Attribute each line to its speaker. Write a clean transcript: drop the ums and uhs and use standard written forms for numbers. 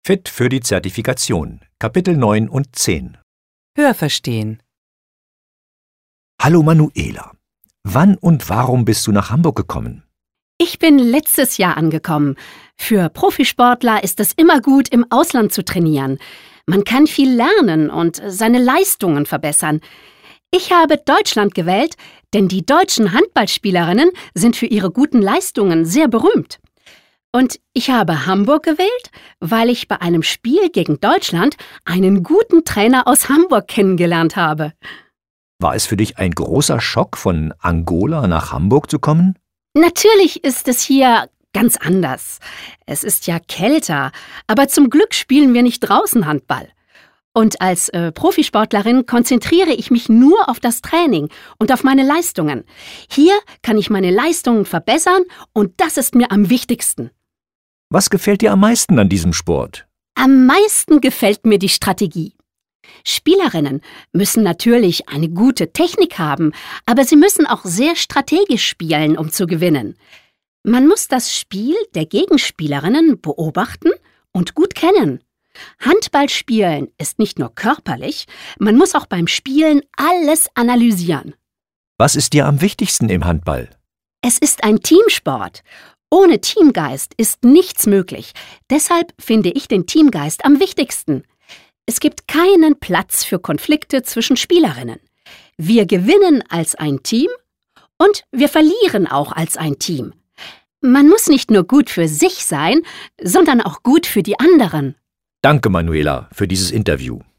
Speaker 1: Fit für die Zertifikation, Kapitel 9 und 10.
Speaker 2: Hörverstehen.
Speaker 1: Hallo Manuela. Wann und warum bist du nach Hamburg gekommen?
Speaker 3: Ich bin letztes Jahr angekommen. Für Profisportler ist es immer gut, im Ausland zu trainieren. Man kann viel lernen und seine Leistungen verbessern. Ich habe Deutschland gewählt, denn die deutschen Handballspielerinnen sind für ihre guten Leistungen sehr berühmt. Und ich habe Hamburg gewählt, weil ich bei einem Spiel gegen Deutschland einen guten Trainer aus Hamburg kennengelernt habe.
Speaker 1: War es für dich ein großer Schock, von Angola nach Hamburg zu kommen?
Speaker 3: Natürlich ist es hier ganz anders. Es ist ja kälter, aber zum Glück spielen wir nicht draußen Handball. Und als Profisportlerin konzentriere ich mich nur auf das Training und auf meine Leistungen. Hier kann ich meine Leistungen verbessern und das ist mir am wichtigsten.
Speaker 1: Was gefällt dir am meisten an diesem Sport?
Speaker 3: Am meisten gefällt mir die Strategie. Spielerinnen müssen natürlich eine gute Technik haben, aber sie müssen auch sehr strategisch spielen, um zu gewinnen. Man muss das Spiel der Gegenspielerinnen beobachten und gut kennen. Handballspielen ist nicht nur körperlich, man muss auch beim Spielen alles analysieren.
Speaker 1: Was ist dir am wichtigsten im Handball?
Speaker 3: Es ist ein Teamsport. Ohne Teamgeist ist nichts möglich. Deshalb finde ich den Teamgeist am wichtigsten. Es gibt keinen Platz für Konflikte zwischen Spielerinnen. Wir gewinnen als ein Team und wir verlieren auch als ein Team. Man muss nicht nur gut für sich sein, sondern auch gut für die anderen.
Speaker 1: Danke, Manuela, für dieses Interview.